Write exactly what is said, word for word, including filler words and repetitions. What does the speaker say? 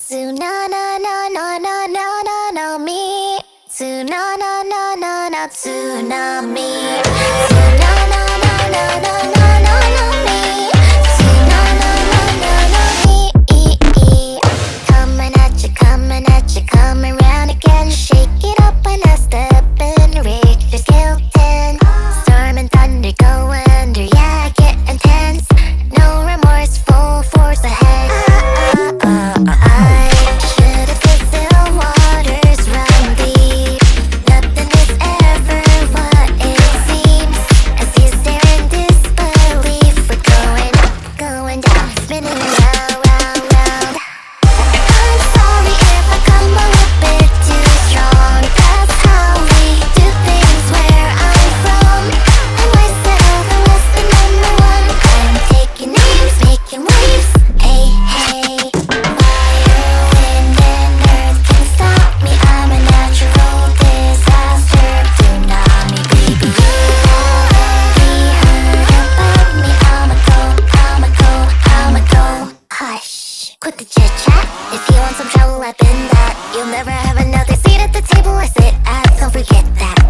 Tsunami, tsunami, tsunami, tsunami, tsunami, coming at you, coming at you, coming round again. Shake it up when I step in, reach your skeleton. Storm and thunder go under, yeah, get intense. No remorse, full force ahead. Uh, uh, uh, I should've said still waters run deep. Nothing is ever what it seems. As you stare in disbelief, we're going up, going down, spinning round, round, round. I'm sorry if I come a little bit too strong. That's how we do things where I'm from. I'm myself, I'm less than number one. I'm taking names, making waves. Hey, hey, fire, wind, and earth can stop me. I'm a natural disaster. Tsunami, baby, you already heard about me. I'ma go, I'ma go, I'ma go. Hush, quit the chit chat. If you want some trouble, I've been that. You'll never have another seat at the table I sit at. Don't forget that.